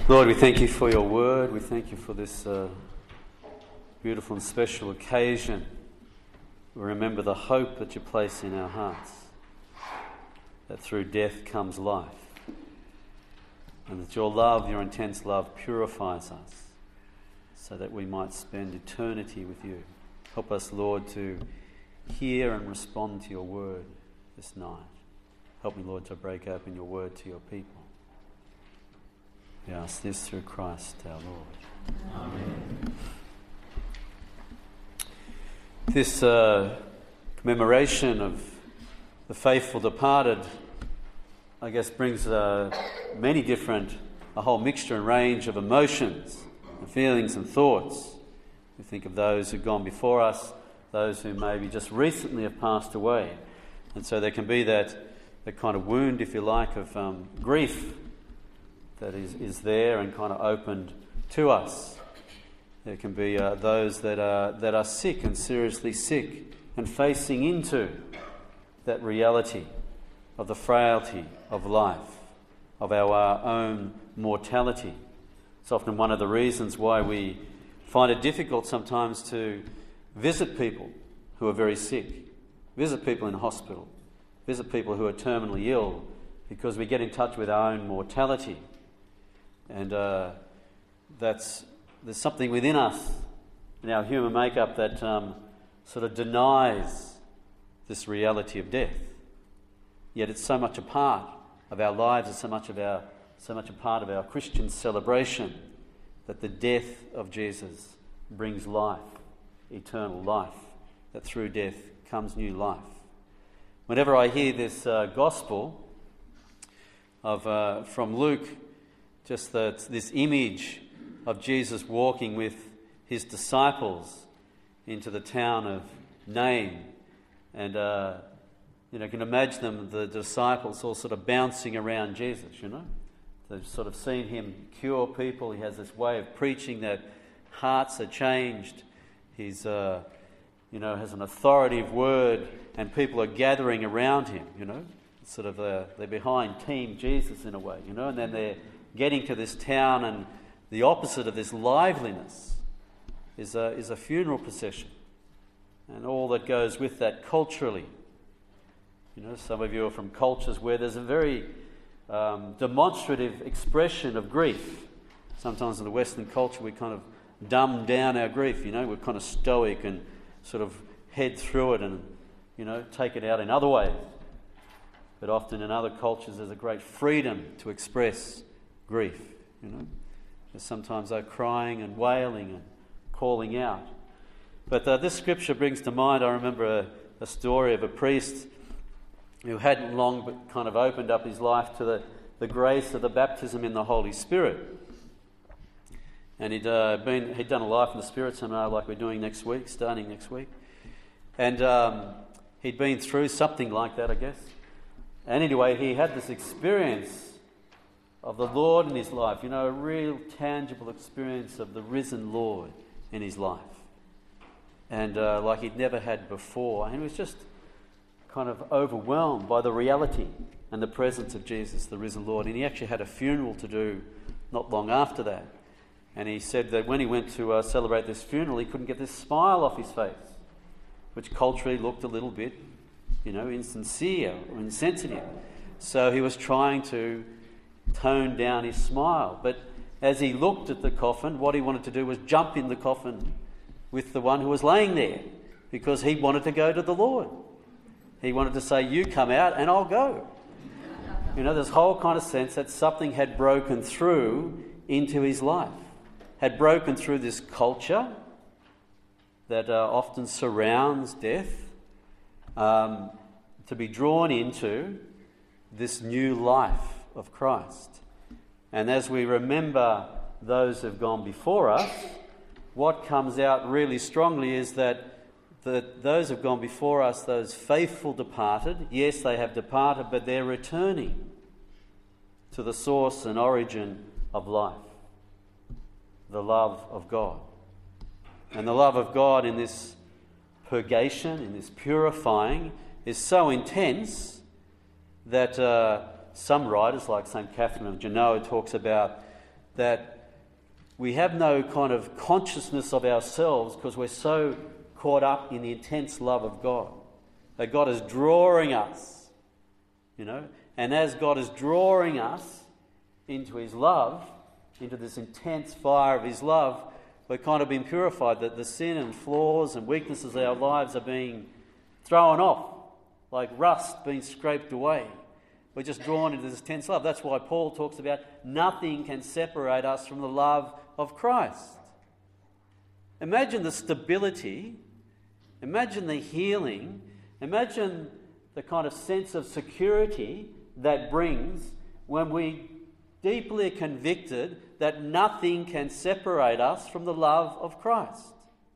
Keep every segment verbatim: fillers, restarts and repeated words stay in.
Lord, we thank you for your word. We thank you for this uh, beautiful and special occasion. We remember the hope that you place in our hearts, that through death comes life, and that your love, your intense love, purifies us so that we might spend eternity with you. Help us, Lord, to hear and respond to your word this night. Help me, Lord, to break open your word to your people. We ask this through Christ our Lord. Amen. This uh, commemoration of the faithful departed, I guess, brings uh, many different, a whole mixture and range of emotions and feelings and thoughts. We think of those who've gone before us, those who maybe just recently have passed away. And so there can be that, that kind of wound, if you like, of um, grief that is, is there and kind of opened to us. There can be uh, those that are, that are sick and seriously sick and facing into that reality of the frailty of life, of our, our own mortality. It's often one of the reasons why we find it difficult sometimes to visit people who are very sick, visit people in hospital, visit people who are terminally ill, because we get in touch with our own mortality. And uh, that's there's something within us, in our human makeup, that um, sort of denies this reality of death. Yet it's so much a part of our lives, it's so much of our so much a part of our Christian celebration, that the death of Jesus brings life, eternal life, that through death comes new life. Whenever I hear this uh, gospel of uh, from Luke, just that this image of Jesus walking with his disciples into the town of Nain, and uh, you know, you can imagine them, the disciples, all sort of bouncing around Jesus. You know, they've sort of seen him cure people. He has this way of preaching that hearts are changed. He's, uh, you know, has an authoritative word, and people are gathering around him. You know, sort of uh, they're behind Team Jesus in a way. You know, and then they're getting to this town, and the opposite of this liveliness is a, is a funeral procession, and all that goes with that culturally. You know, some of you are from cultures where there's a very um, demonstrative expression of grief. Sometimes in the Western culture we kind of dumb down our grief, you know, we're kind of stoic and sort of head through it and, you know, take it out in other ways. But often in other cultures there's a great freedom to express grief, you know. There's sometimes they're crying and wailing and calling out. But uh, this scripture brings to mind, I remember a, a story of a priest who hadn't long but kind of opened up his life to the, the grace of the baptism in the Holy Spirit. And he'd uh, been he'd done a Life in the Spirit seminar like we're doing next week, starting next week. And um, he'd been through something like that, I guess. And anyway, he had this experience of the Lord in his life, you know, a real tangible experience of the risen Lord in his life. And uh, like he'd never had before. And he was just kind of overwhelmed by the reality and the presence of Jesus, the risen Lord. And he actually had a funeral to do not long after that. And he said that when he went to uh, celebrate this funeral, he couldn't get this smile off his face, which culturally looked a little bit, you know, insincere or insensitive. So he was trying to tone down his smile. But as he looked at the coffin, what he wanted to do was jump in the coffin with the one who was laying there, because he wanted to go to the Lord. He wanted to say, you come out and I'll go. You know, this whole kind of sense that something had broken through into his life, had broken through this culture that uh, often surrounds death, um, to be drawn into this new life of Christ. And as we remember those who've gone before us, what comes out really strongly is that the, those who've gone before us, those faithful departed, yes, they have departed, but they're returning to the source and origin of life, the love of God. And the love of God in this purgation, in this purifying, is so intense that uh, some writers, like Saint Catherine of Genoa, talks about that we have no kind of consciousness of ourselves because we're so caught up in the intense love of God. That God is drawing us, you know, and as God is drawing us into his love, into this intense fire of his love, we're kind of being purified, that the sin and flaws and weaknesses of our lives are being thrown off, like rust being scraped away. We're just drawn into this intense love. That's why Paul talks about nothing can separate us from the love of Christ. Imagine the stability, imagine the healing, imagine the kind of sense of security that brings when we deeply are convicted that nothing can separate us from the love of Christ.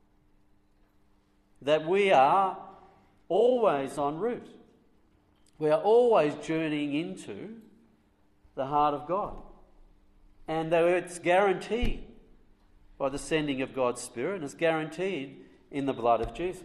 That we are always en route. We are always journeying into the heart of God. And that it's guaranteed by the sending of God's Spirit, and it's guaranteed in the blood of Jesus.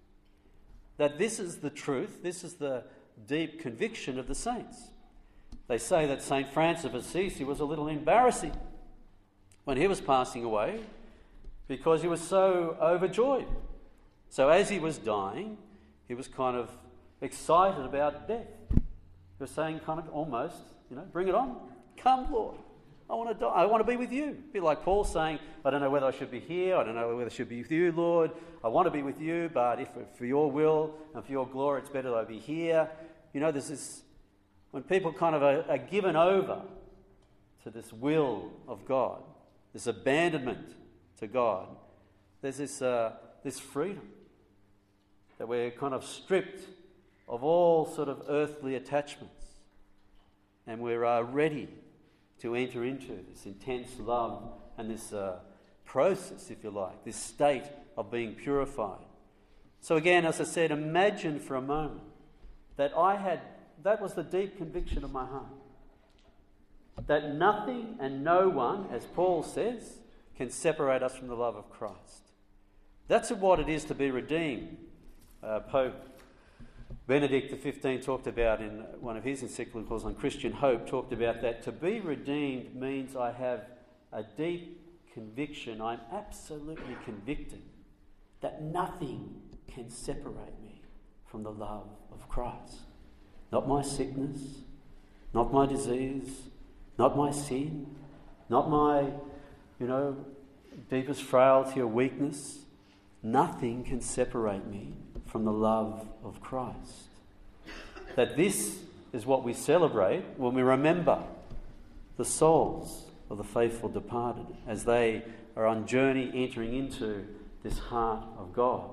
That this is the truth, this is the deep conviction of the saints. They say that Saint Francis of Assisi was a little embarrassing when he was passing away because he was so overjoyed. So as he was dying, he was kind of excited about death. He was saying kind of almost, you know, bring it on. Come, Lord. I want to die. I want to be with you. A bit like Paul saying, I don't know whether I should be here. I don't know whether I should be with you, Lord. I want to be with you, but if for your will and for your glory, it's better that I be here. You know, there's this... When people kind of are, are given over to this will of God, this abandonment to God, there's this uh, this freedom that we're kind of stripped of all sort of earthly attachments, and we're uh, ready to enter into this intense love and this uh, process, if you like, this state of being purified. So again, as I said, imagine for a moment that I had That was the deep conviction of my heart. That nothing and no one, as Paul says, can separate us from the love of Christ. That's what it is to be redeemed. Uh, Pope Benedict the fifteenth talked about in one of his encyclicals on Christian hope, talked about that to be redeemed means I have a deep conviction, I'm absolutely convicted that nothing can separate me from the love of Christ. Not my sickness, not my disease, not my sin, not my, you know, deepest frailty or weakness. Nothing can separate me from the love of Christ. That this is what we celebrate when we remember the souls of the faithful departed as they are on journey entering into this heart of God.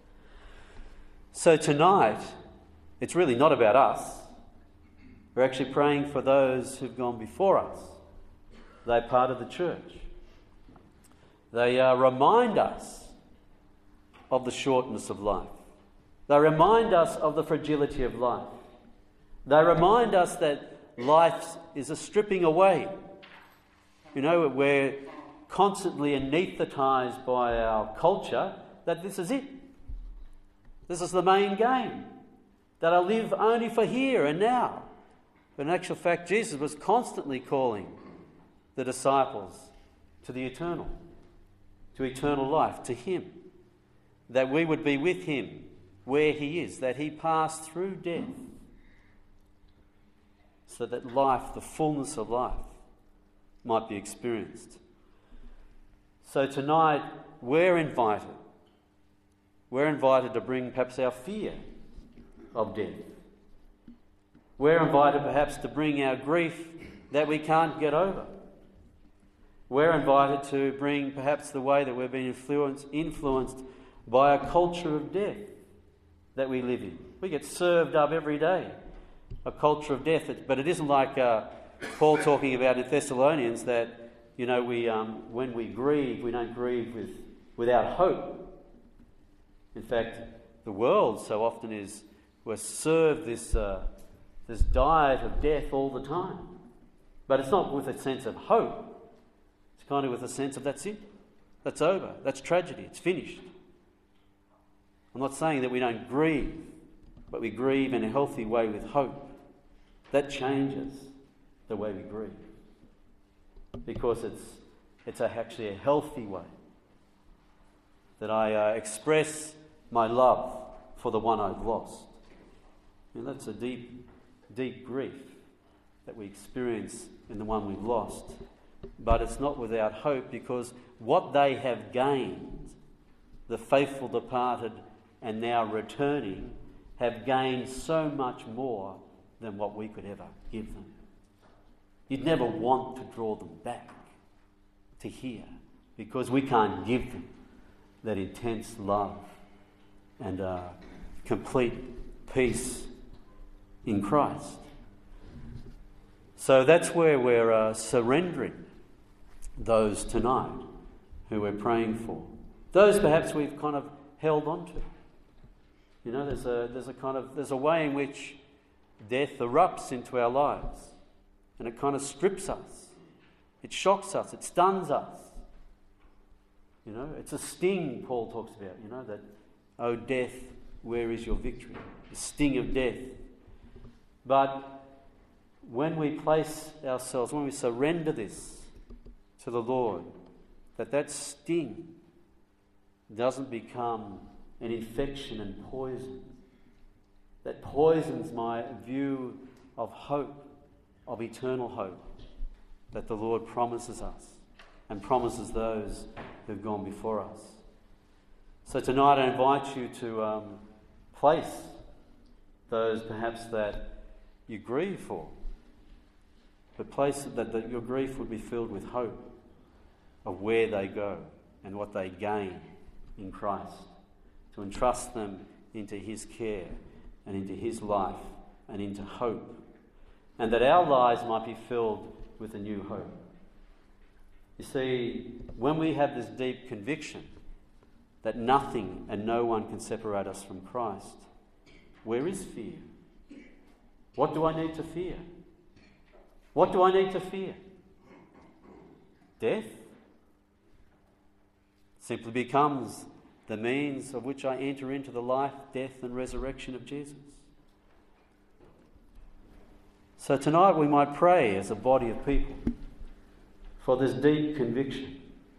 So tonight, it's really not about us. We're actually praying for those who've gone before us. They're part of the church. They uh, remind us of the shortness of life. They remind us of the fragility of life. They remind us that life is a stripping away. You know, we're constantly anaesthetised by our culture that this is it. This is the main game. That I live only for here and now. But in actual fact, Jesus was constantly calling the disciples to the eternal, to eternal life, to him. That we would be with him where he is, that he passed through death so that life, the fullness of life, might be experienced. So tonight, we're invited. We're invited to bring perhaps our fear of death. We're invited perhaps to bring our grief that we can't get over. We're invited to bring perhaps the way that we've been influenced, influenced by a culture of death that we live in. We get served up every day, a culture of death. But it isn't like uh, Paul talking about in Thessalonians that, you know, we um, when we grieve, we don't grieve with without hope. In fact, the world so often is we're served this uh, this diet of death all the time. But it's not with a sense of hope. It's kind of with a sense of that's it. That's over. That's tragedy. It's finished. I'm not saying that we don't grieve, but we grieve in a healthy way with hope. That changes the way we grieve. because it's it's a, actually a healthy way. That I uh, express my love for the one I've lost. And that's a deep, deep grief that we experience in the one we've lost. But it's not without hope, because what they have gained, the faithful departed and now returning, have gained so much more than what we could ever give them. You'd never want to draw them back to here, because we can't give them that intense love and uh, complete peace in Christ. So that's where we're uh, surrendering those tonight who we're praying for. Those perhaps we've kind of held on to. You know, there's a there's a kind of there's a way in which death erupts into our lives, and it kind of strips us. It shocks us, it stuns us. You know, it's a sting Paul talks about, you know, that, oh death, where is your victory? The sting of death. But when we place ourselves, when we surrender this to the Lord, that that sting doesn't become an infection and poison that poisons my view of hope, of eternal hope that the Lord promises us and promises those who've gone before us. So tonight I invite you to um, place those perhaps that you grieve for, but place that, that your grief would be filled with hope of where they go and what they gain in Christ, to entrust them into His care and into His life and into hope, and that our lives might be filled with a new hope. You see, when we have this deep conviction that nothing and no one can separate us from Christ, where is fear? What do I need to fear? What do I need to fear? Death simply becomes the means of which I enter into the life, death and resurrection of Jesus. So tonight we might pray as a body of people for this deep conviction,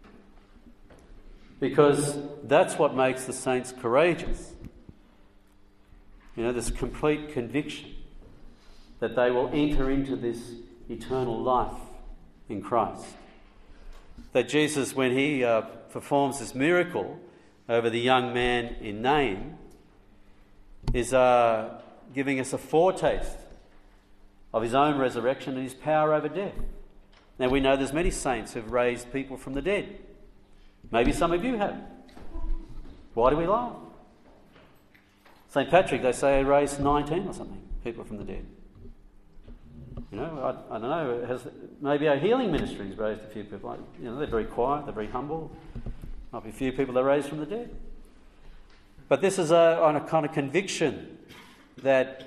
because that's what makes the saints courageous. You know, this complete conviction that they will enter into this eternal life in Christ. That Jesus, when he uh, performs this miracle over the young man in Nain, is uh, giving us a foretaste of his own resurrection and his power over death. Now we know there's many saints who've raised people from the dead. Maybe some of you have. Why do we laugh? Saint Patrick, they say, raised nineteen or something, people from the dead. You know, I, I don't know, has, maybe our healing ministries raised a few people. Like, you know, they're very quiet, they're very humble. Might be a few people that are raised from the dead. But this is a, on a kind of conviction that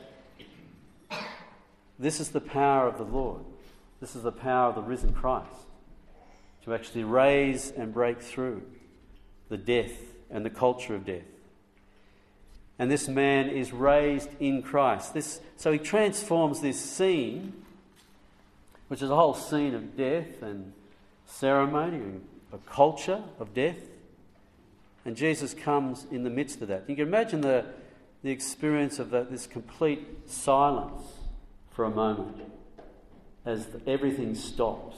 this is the power of the Lord. This is the power of the risen Christ to actually raise and break through the death and the culture of death. And this man is raised in Christ. This, so he transforms this scene, which is a whole scene of death and ceremony and a culture of death. And Jesus comes in the midst of that. You can imagine the, the experience of that, this complete silence for a moment as everything stops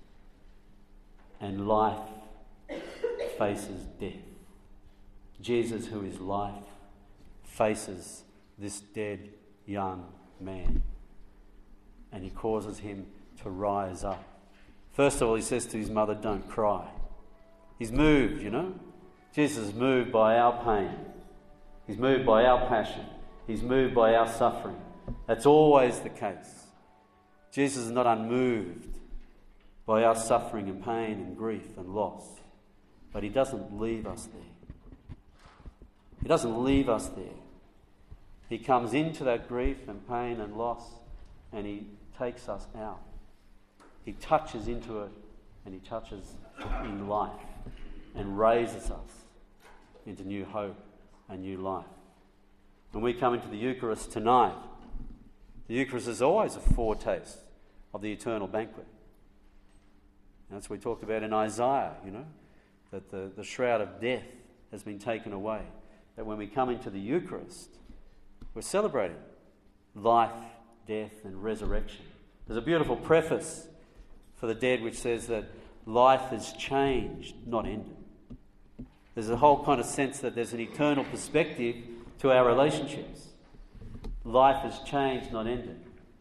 and life faces death. Jesus, who is life, faces this dead young man, and he causes him to rise up. First of all, he says to his mother, don't cry. He's moved, you know. Jesus is moved by our pain. He's moved by our passion. He's moved by our suffering. That's always the case. Jesus is not unmoved by our suffering and pain and grief and loss, but he doesn't leave us there. He doesn't leave us there. He comes into that grief and pain and loss, and he takes us out. He touches into it, and he touches in life and raises us into new hope and new life. When we come into the Eucharist tonight, the Eucharist is always a foretaste of the eternal banquet. And that's what we talked about in Isaiah, you know, that the, the shroud of death has been taken away. That when we come into the Eucharist, we're celebrating life, death and resurrection. There's a beautiful preface for the dead which says that life has changed, not ended. There's a whole kind of sense that there's an eternal perspective to our relationships. Life has changed, not ended.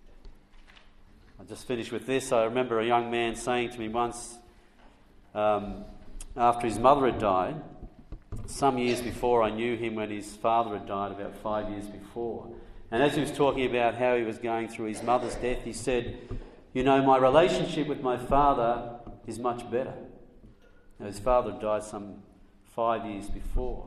I'll just finish with this. I remember a young man saying to me once, um, after his mother had died, some years before, I knew him when his father had died, about five years before. And as he was talking about how he was going through his mother's death, he said, you know, my relationship with my father is much better. Now, his father had died some five years before.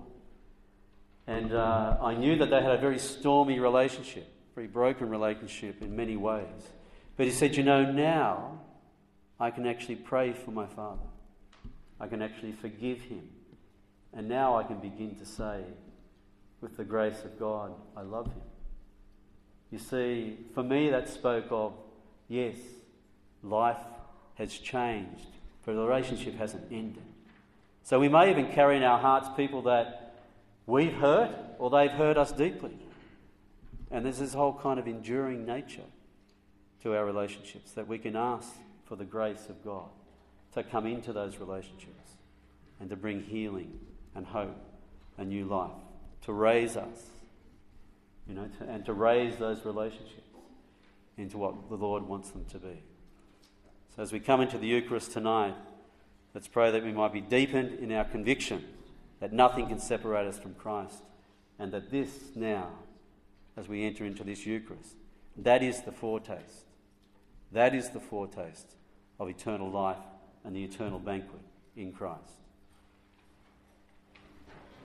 And uh, I knew that they had a very stormy relationship, very broken relationship in many ways. But he said, you know, now I can actually pray for my father. I can actually forgive him. And now I can begin to say, with the grace of God, I love him. You see, for me that spoke of, yes, life has changed, but the relationship hasn't ended. So we may even carry in our hearts people that we've hurt or they've hurt us deeply. And there's this whole kind of enduring nature to our relationships that we can ask for the grace of God to come into those relationships and to bring healing and hope and new life, to raise us, you know, to, and to raise those relationships into what the Lord wants them to be. So as we come into the Eucharist tonight, let's pray that we might be deepened in our conviction that nothing can separate us from Christ, and that this now, as we enter into this Eucharist, that is the foretaste. That is the foretaste of eternal life and the eternal banquet in Christ.